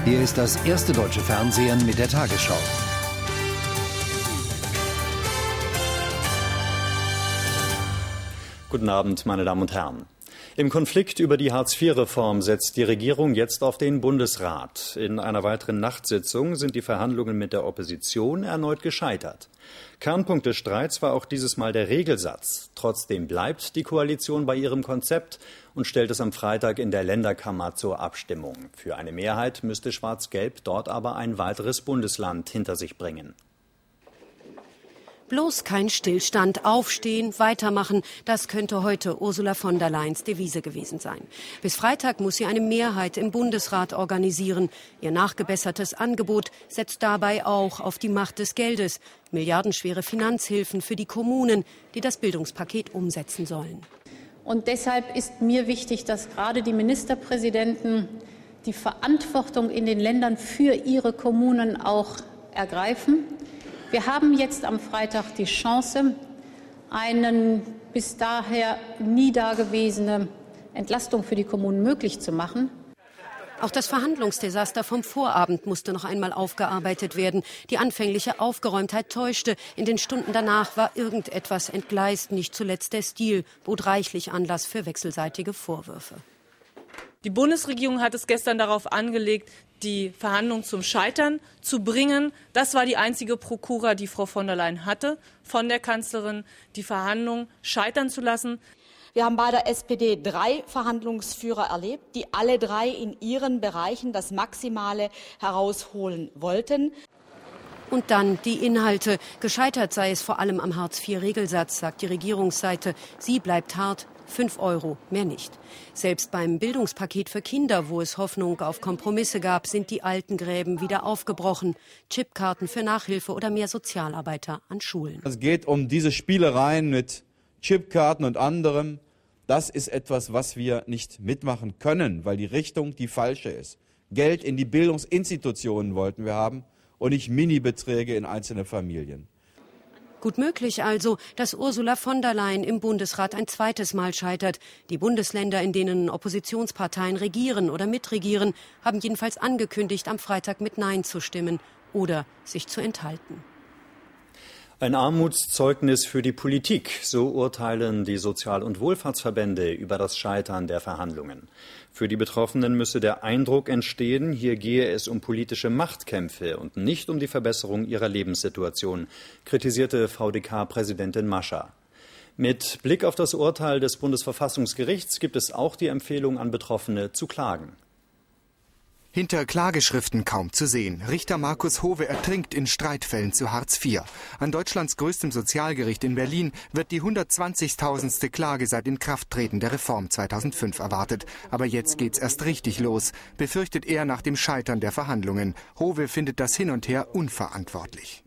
Hier ist das erste deutsche Fernsehen mit der Tagesschau. Guten Abend, meine Damen und Herren. Im Konflikt über die Hartz-IV-Reform setzt die Regierung jetzt auf den Bundesrat. In einer weiteren Nachtsitzung sind die Verhandlungen mit der Opposition erneut gescheitert. Kernpunkt des Streits war auch dieses Mal der Regelsatz. Trotzdem bleibt die Koalition bei ihrem Konzept und stellt es am Freitag in der Länderkammer zur Abstimmung. Für eine Mehrheit müsste Schwarz-Gelb dort aber ein weiteres Bundesland hinter sich bringen. Bloß kein Stillstand, aufstehen, weitermachen, das könnte heute Ursula von der Leyens Devise gewesen sein. Bis Freitag muss sie eine Mehrheit im Bundesrat organisieren. Ihr nachgebessertes Angebot setzt dabei auch auf die Macht des Geldes. Milliardenschwere Finanzhilfen für die Kommunen, die das Bildungspaket umsetzen sollen. Und deshalb ist mir wichtig, dass gerade die Ministerpräsidenten die Verantwortung in den Ländern für ihre Kommunen auch ergreifen. Wir haben jetzt am Freitag die Chance, eine bis daher nie dagewesene Entlastung für die Kommunen möglich zu machen. Auch das Verhandlungsdesaster vom Vorabend musste noch einmal aufgearbeitet werden. Die anfängliche Aufgeräumtheit täuschte. In den Stunden danach war irgendetwas entgleist. Nicht zuletzt der Stil bot reichlich Anlass für wechselseitige Vorwürfe. Die Bundesregierung hat es gestern darauf angelegt, die Verhandlungen zum Scheitern zu bringen. Das war die einzige Prokura, die Frau von der Leyen hatte, von der Kanzlerin, die Verhandlungen scheitern zu lassen. Wir haben bei der SPD 3 Verhandlungsführer erlebt, die alle 3 in ihren Bereichen das Maximale herausholen wollten. Und dann die Inhalte. Gescheitert sei es vor allem am Hartz-IV-Regelsatz, sagt die Regierungsseite. Sie bleibt hart. 5 €, mehr nicht. Selbst beim Bildungspaket für Kinder, wo es Hoffnung auf Kompromisse gab, sind die alten Gräben wieder aufgebrochen. Chipkarten für Nachhilfe oder mehr Sozialarbeiter an Schulen. Es geht um diese Spielereien mit Chipkarten und anderem. Das ist etwas, was wir nicht mitmachen können, weil die Richtung die falsche ist. Geld in die Bildungsinstitutionen wollten wir haben und nicht Minibeträge in einzelne Familien. Gut möglich also, dass Ursula von der Leyen im Bundesrat ein zweites Mal scheitert. Die Bundesländer, in denen Oppositionsparteien regieren oder mitregieren, haben jedenfalls angekündigt, am Freitag mit Nein zu stimmen oder sich zu enthalten. Ein Armutszeugnis für die Politik, so urteilen die Sozial- und Wohlfahrtsverbände über das Scheitern der Verhandlungen. Für die Betroffenen müsse der Eindruck entstehen, hier gehe es um politische Machtkämpfe und nicht um die Verbesserung ihrer Lebenssituation, kritisierte VDK-Präsidentin Mascher. Mit Blick auf das Urteil des Bundesverfassungsgerichts gibt es auch die Empfehlung an Betroffene zu klagen. Hinter Klageschriften kaum zu sehen. Richter Markus Howe ertrinkt in Streitfällen zu Hartz IV. An Deutschlands größtem Sozialgericht in Berlin wird die 120.000. Klage seit Inkrafttreten der Reform 2005 erwartet. Aber jetzt geht's erst richtig los, befürchtet er nach dem Scheitern der Verhandlungen. Howe findet das Hin und Her unverantwortlich.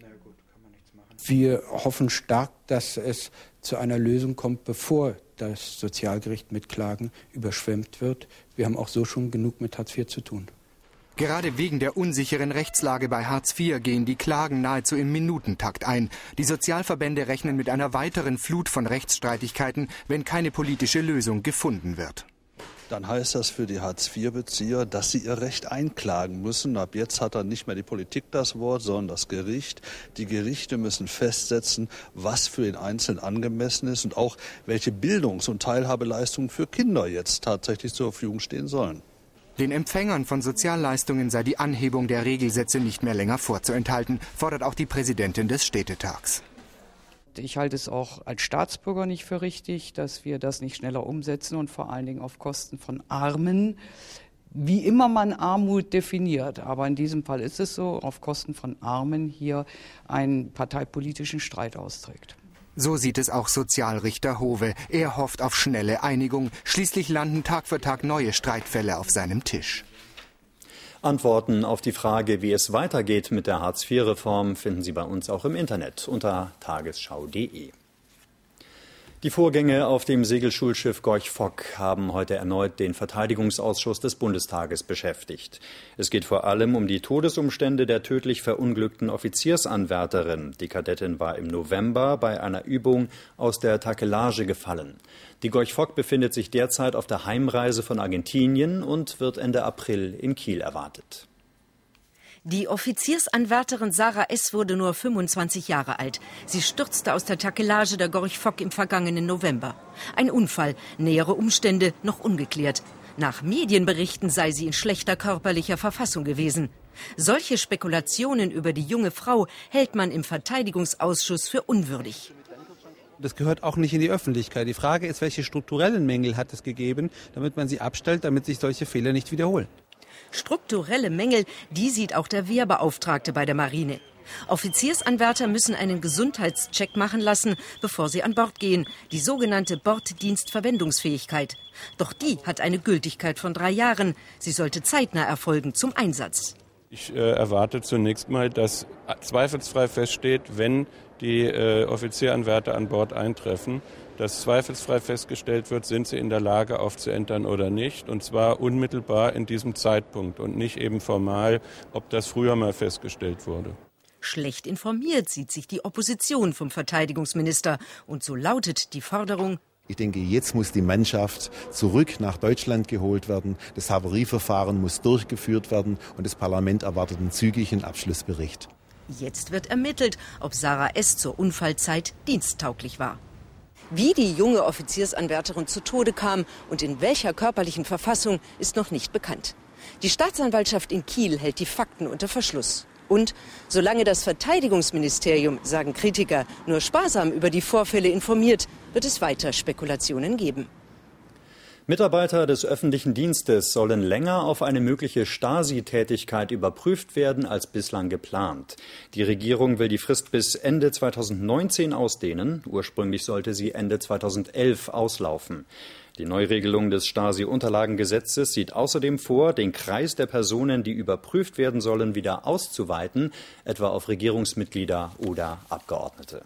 Wir hoffen stark, dass es zu einer Lösung kommt, bevor das Sozialgericht mit Klagen überschwemmt wird. Wir haben auch so schon genug mit Hartz IV zu tun. Gerade wegen der unsicheren Rechtslage bei Hartz IV gehen die Klagen nahezu im Minutentakt ein. Die Sozialverbände rechnen mit einer weiteren Flut von Rechtsstreitigkeiten, wenn keine politische Lösung gefunden wird. Dann heißt das für die Hartz-IV-Bezieher, dass sie ihr Recht einklagen müssen. Ab jetzt hat dann nicht mehr die Politik das Wort, sondern das Gericht. Die Gerichte müssen festsetzen, was für den Einzelnen angemessen ist und auch welche Bildungs- und Teilhabeleistungen für Kinder jetzt tatsächlich zur Verfügung stehen sollen. Den Empfängern von Sozialleistungen sei die Anhebung der Regelsätze nicht mehr länger vorzuenthalten, fordert auch die Präsidentin des Städtetags. Ich halte es auch als Staatsbürger nicht für richtig, dass wir das nicht schneller umsetzen und vor allen Dingen auf Kosten von Armen. Wie immer man Armut definiert, aber in diesem Fall ist es so, auf Kosten von Armen hier einen parteipolitischen Streit austrägt. So sieht es auch Sozialrichter Howe. Er hofft auf schnelle Einigung. Schließlich landen Tag für Tag neue Streitfälle auf seinem Tisch. Antworten auf die Frage, wie es weitergeht mit der Hartz-IV-Reform, finden Sie bei uns auch im Internet unter tagesschau.de. Die Vorgänge auf dem Segelschulschiff Gorch Fock haben heute erneut den Verteidigungsausschuss des Bundestages beschäftigt. Es geht vor allem um die Todesumstände der tödlich verunglückten Offiziersanwärterin. Die Kadettin war im November bei einer Übung aus der Takelage gefallen. Die Gorch Fock befindet sich derzeit auf der Heimreise von Argentinien und wird Ende April in Kiel erwartet. Die Offiziersanwärterin Sarah S. wurde nur 25 Jahre alt. Sie stürzte aus der Takelage der Gorch Fock im vergangenen November. Ein Unfall, nähere Umstände noch ungeklärt. Nach Medienberichten sei sie in schlechter körperlicher Verfassung gewesen. Solche Spekulationen über die junge Frau hält man im Verteidigungsausschuss für unwürdig. Das gehört auch nicht in die Öffentlichkeit. Die Frage ist, welche strukturellen Mängel hat es gegeben, damit man sie abstellt, damit sich solche Fehler nicht wiederholen. Strukturelle Mängel, die sieht auch der Wehrbeauftragte bei der Marine. Offiziersanwärter müssen einen Gesundheitscheck machen lassen, bevor sie an Bord gehen, die sogenannte Borddienstverwendungsfähigkeit. Doch die hat eine Gültigkeit von 3 Jahren. Sie sollte zeitnah erfolgen zum Einsatz. Ich erwarte zunächst mal, dass zweifelsfrei feststeht, wenn die Offizieranwärter an Bord eintreffen, dass zweifelsfrei festgestellt wird, sind sie in der Lage aufzuentern oder nicht. Und zwar unmittelbar in diesem Zeitpunkt und nicht eben formal, ob das früher mal festgestellt wurde. Schlecht informiert sieht sich die Opposition vom Verteidigungsminister. Und so lautet die Forderung: Ich denke, jetzt muss die Mannschaft zurück nach Deutschland geholt werden. Das Havarieverfahren muss durchgeführt werden und das Parlament erwartet einen zügigen Abschlussbericht. Jetzt wird ermittelt, ob Sarah S. zur Unfallzeit diensttauglich war. Wie die junge Offiziersanwärterin zu Tode kam und in welcher körperlichen Verfassung, ist noch nicht bekannt. Die Staatsanwaltschaft in Kiel hält die Fakten unter Verschluss. Und solange das Verteidigungsministerium, sagen Kritiker, nur sparsam über die Vorfälle informiert, wird es weiter Spekulationen geben. Mitarbeiter des öffentlichen Dienstes sollen länger auf eine mögliche Stasi-Tätigkeit überprüft werden als bislang geplant. Die Regierung will die Frist bis Ende 2019 ausdehnen. Ursprünglich sollte sie Ende 2011 auslaufen. Die Neuregelung des Stasi-Unterlagengesetzes sieht außerdem vor, den Kreis der Personen, die überprüft werden sollen, wieder auszuweiten, etwa auf Regierungsmitglieder oder Abgeordnete.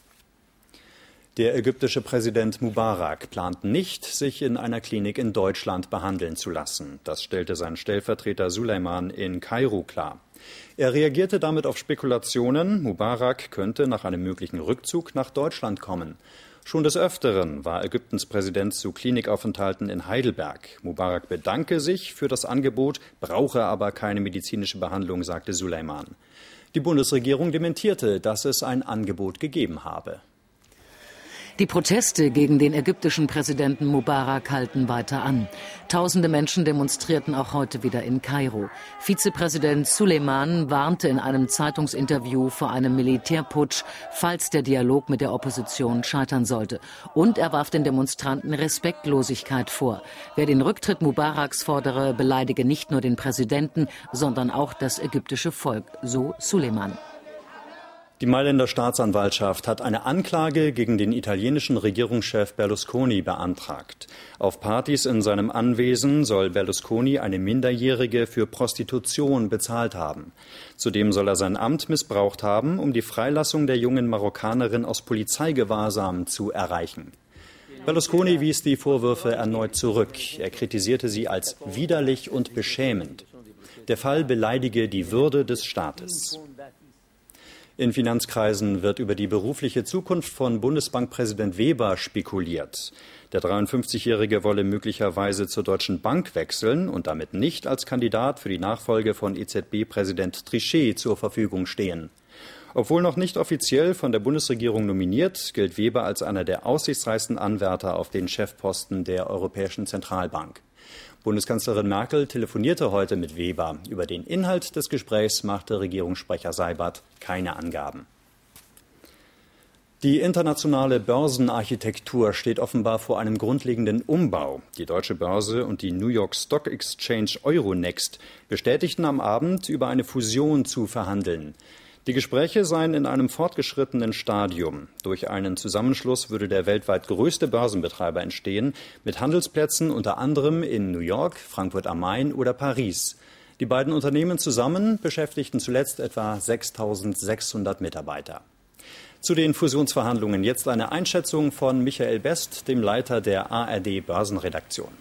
Der ägyptische Präsident Mubarak plant nicht, sich in einer Klinik in Deutschland behandeln zu lassen. Das stellte sein Stellvertreter Suleiman in Kairo klar. Er reagierte damit auf Spekulationen, Mubarak könnte nach einem möglichen Rückzug nach Deutschland kommen. Schon des Öfteren war Ägyptens Präsident zu Klinikaufenthalten in Heidelberg. Mubarak bedanke sich für das Angebot, brauche aber keine medizinische Behandlung, sagte Suleiman. Die Bundesregierung dementierte, dass es ein Angebot gegeben habe. Die Proteste gegen den ägyptischen Präsidenten Mubarak halten weiter an. Tausende Menschen demonstrierten auch heute wieder in Kairo. Vizepräsident Suleiman warnte in einem Zeitungsinterview vor einem Militärputsch, falls der Dialog mit der Opposition scheitern sollte. Und er warf den Demonstranten Respektlosigkeit vor. Wer den Rücktritt Mubaraks fordere, beleidige nicht nur den Präsidenten, sondern auch das ägyptische Volk, so Suleiman. Die Mailänder Staatsanwaltschaft hat eine Anklage gegen den italienischen Regierungschef Berlusconi beantragt. Auf Partys in seinem Anwesen soll Berlusconi eine Minderjährige für Prostitution bezahlt haben. Zudem soll er sein Amt missbraucht haben, um die Freilassung der jungen Marokkanerin aus Polizeigewahrsam zu erreichen. Berlusconi wies die Vorwürfe erneut zurück. Er kritisierte sie als widerlich und beschämend. Der Fall beleidige die Würde des Staates. In Finanzkreisen wird über die berufliche Zukunft von Bundesbankpräsident Weber spekuliert. Der 53-Jährige wolle möglicherweise zur Deutschen Bank wechseln und damit nicht als Kandidat für die Nachfolge von EZB-Präsident Trichet zur Verfügung stehen. Obwohl noch nicht offiziell von der Bundesregierung nominiert, gilt Weber als einer der aussichtsreichsten Anwärter auf den Chefposten der Europäischen Zentralbank. Bundeskanzlerin Merkel telefonierte heute mit Weber. Über den Inhalt des Gesprächs machte Regierungssprecher Seibert keine Angaben. Die internationale Börsenarchitektur steht offenbar vor einem grundlegenden Umbau. Die Deutsche Börse und die New York Stock Exchange Euronext bestätigten am Abend, über eine Fusion zu verhandeln. Die Gespräche seien in einem fortgeschrittenen Stadium. Durch einen Zusammenschluss würde der weltweit größte Börsenbetreiber entstehen, mit Handelsplätzen unter anderem in New York, Frankfurt am Main oder Paris. Die beiden Unternehmen zusammen beschäftigten zuletzt etwa 6.600 Mitarbeiter. Zu den Fusionsverhandlungen jetzt eine Einschätzung von Michael Best, dem Leiter der ARD Börsenredaktion.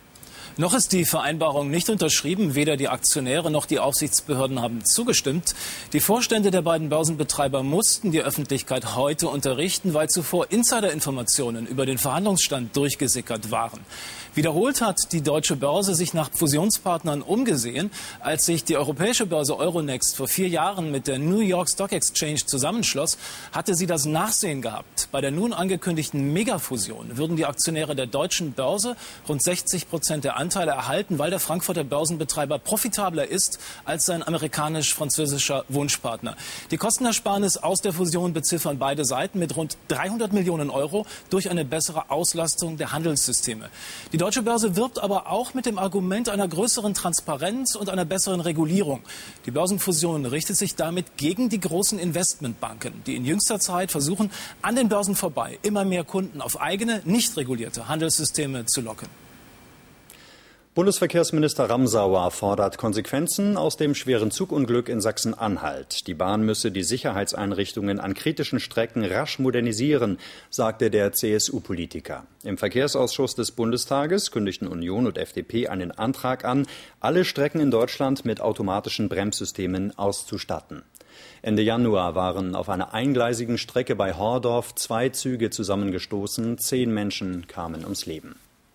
Noch ist die Vereinbarung nicht unterschrieben. Weder die Aktionäre noch die Aufsichtsbehörden haben zugestimmt. Die Vorstände der beiden Börsenbetreiber mussten die Öffentlichkeit heute unterrichten, weil zuvor Insiderinformationen über den Verhandlungsstand durchgesickert waren. Wiederholt hat die Deutsche Börse sich nach Fusionspartnern umgesehen. Als sich die europäische Börse Euronext vor 4 Jahren mit der New York Stock Exchange zusammenschloss, hatte sie das Nachsehen gehabt. Bei der nun angekündigten Megafusion würden die Aktionäre der Deutschen Börse rund 60% der Anteile erhalten, weil der Frankfurter Börsenbetreiber profitabler ist als sein amerikanisch-französischer Wunschpartner. Die Kostenersparnis aus der Fusion beziffern beide Seiten mit rund 300 Millionen Euro durch eine bessere Auslastung der Handelssysteme. Die Deutsche Börse wirbt aber auch mit dem Argument einer größeren Transparenz und einer besseren Regulierung. Die Börsenfusion richtet sich damit gegen die großen Investmentbanken, die in jüngster Zeit versuchen, an den Börsen vorbei immer mehr Kunden auf eigene, nicht regulierte Handelssysteme zu locken. Bundesverkehrsminister Ramsauer fordert Konsequenzen aus dem schweren Zugunglück in Sachsen-Anhalt. Die Bahn müsse die Sicherheitseinrichtungen an kritischen Strecken rasch modernisieren, sagte der CSU-Politiker. Im Verkehrsausschuss des Bundestages kündigten Union und FDP einen Antrag an, alle Strecken in Deutschland mit automatischen Bremssystemen auszustatten. Ende Januar waren auf einer eingleisigen Strecke bei Hordorf 2 Züge zusammengestoßen, 10 Menschen kamen ums Leben.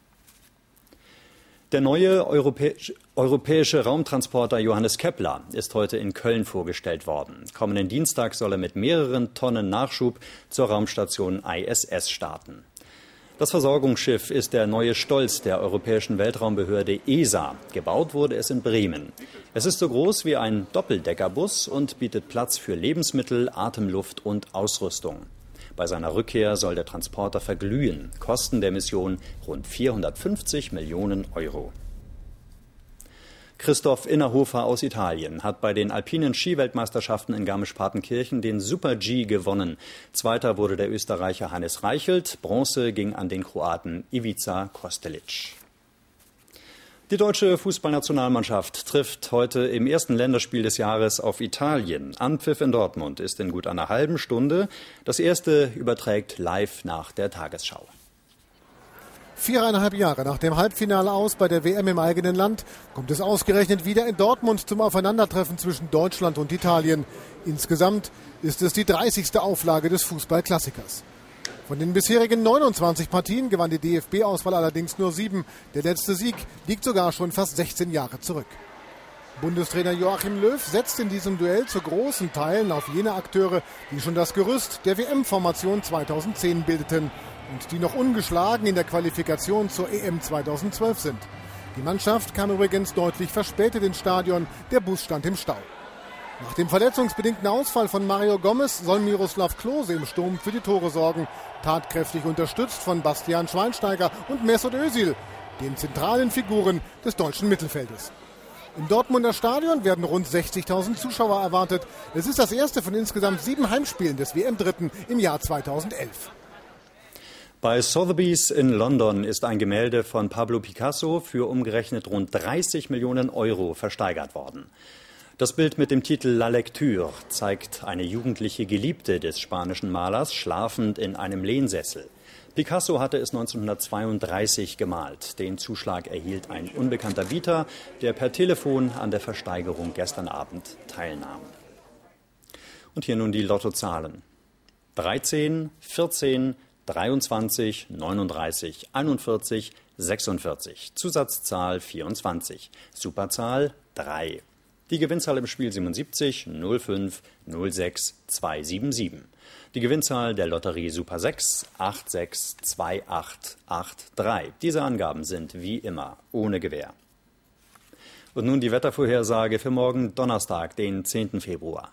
Der neue europäische Raumtransporter Johannes Kepler ist heute in Köln vorgestellt worden. Kommenden Dienstag soll er mit mehreren Tonnen Nachschub zur Raumstation ISS starten. Das Versorgungsschiff ist der neue Stolz der Europäischen Weltraumbehörde ESA. Gebaut wurde es in Bremen. Es ist so groß wie ein Doppeldeckerbus und bietet Platz für Lebensmittel, Atemluft und Ausrüstung. Bei seiner Rückkehr soll der Transporter verglühen. Kosten der Mission rund 450 Millionen Euro. Christoph Innerhofer aus Italien hat bei den alpinen Skiweltmeisterschaften in Garmisch-Partenkirchen den Super-G gewonnen. Zweiter wurde der Österreicher Hannes Reichelt. Bronze ging an den Kroaten Ivica Kostelic. Die deutsche Fußballnationalmannschaft trifft heute im ersten Länderspiel des Jahres auf Italien. Anpfiff in Dortmund ist in gut einer halben Stunde. Das erste überträgt live nach der Tagesschau. 4,5 Jahre nach dem Halbfinale aus bei der WM im eigenen Land kommt es ausgerechnet wieder in Dortmund zum Aufeinandertreffen zwischen Deutschland und Italien. Insgesamt ist es die 30. Auflage des Fußballklassikers. Von den bisherigen 29 Partien gewann die DFB-Auswahl allerdings nur 7. Der letzte Sieg liegt sogar schon fast 16 Jahre zurück. Bundestrainer Joachim Löw setzt in diesem Duell zu großen Teilen auf jene Akteure, die schon das Gerüst der WM-Formation 2010 bildeten und die noch ungeschlagen in der Qualifikation zur EM 2012 sind. Die Mannschaft kam übrigens deutlich verspätet ins Stadion, der Bus stand im Stau. Nach dem verletzungsbedingten Ausfall von Mario Gomez soll Miroslav Klose im Sturm für die Tore sorgen, tatkräftig unterstützt von Bastian Schweinsteiger und Mesut Özil, den zentralen Figuren des deutschen Mittelfeldes. Im Dortmunder Stadion werden rund 60.000 Zuschauer erwartet. Es ist das erste von insgesamt 7 Heimspielen des WM-Dritten im Jahr 2011. Bei Sotheby's in London ist ein Gemälde von Pablo Picasso für umgerechnet rund 30 Millionen Euro versteigert worden. Das Bild mit dem Titel La Lecture zeigt eine jugendliche Geliebte des spanischen Malers schlafend in einem Lehnsessel. Picasso hatte es 1932 gemalt. Den Zuschlag erhielt ein unbekannter Bieter, der per Telefon an der Versteigerung gestern Abend teilnahm. Und hier nun die Lottozahlen. 13, 14, 23, 39, 41, 46. Zusatzzahl 24. Superzahl 3. Die Gewinnzahl im Spiel 77 05 06 277. Die Gewinnzahl der Lotterie Super 6 86 2883. Diese Angaben sind wie immer ohne Gewähr. Und nun die Wettervorhersage für morgen Donnerstag, den 10. Februar.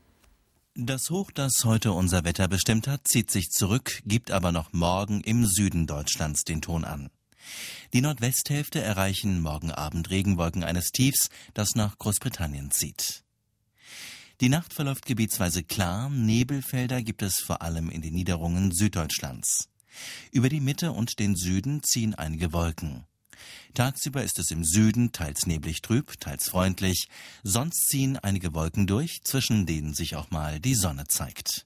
Das Hoch, das heute unser Wetter bestimmt hat, zieht sich zurück, gibt aber noch morgen im Süden Deutschlands den Ton an. Die Nordwesthälfte erreichen morgen Abend Regenwolken eines Tiefs, das nach Großbritannien zieht. Die Nacht verläuft gebietsweise klar, Nebelfelder gibt es vor allem in den Niederungen Süddeutschlands. Über die Mitte und den Süden ziehen einige Wolken. Tagsüber ist es im Süden teils neblig trüb, teils freundlich, sonst ziehen einige Wolken durch, zwischen denen sich auch mal die Sonne zeigt.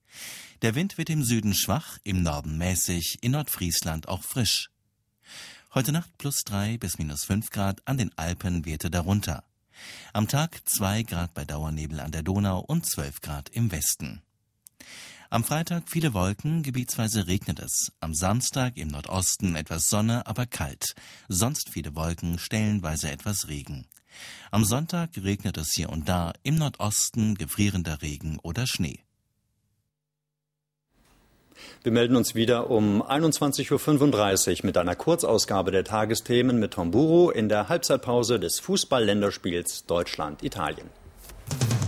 Der Wind wird im Süden schwach, im Norden mäßig, in Nordfriesland auch frisch. Heute Nacht +3 bis -5 Grad, an den Alpen Werte darunter. Am Tag 2 Grad bei Dauernebel an der Donau und 12 Grad im Westen. Am Freitag viele Wolken, gebietsweise regnet es. Am Samstag im Nordosten etwas Sonne, aber kalt. Sonst viele Wolken, stellenweise etwas Regen. Am Sonntag regnet es hier und da, im Nordosten gefrierender Regen oder Schnee. Wir melden uns wieder um 21.35 Uhr mit einer Kurzausgabe der Tagesthemen mit Tom Buro in der Halbzeitpause des Fußball-Länderspiels Deutschland-Italien.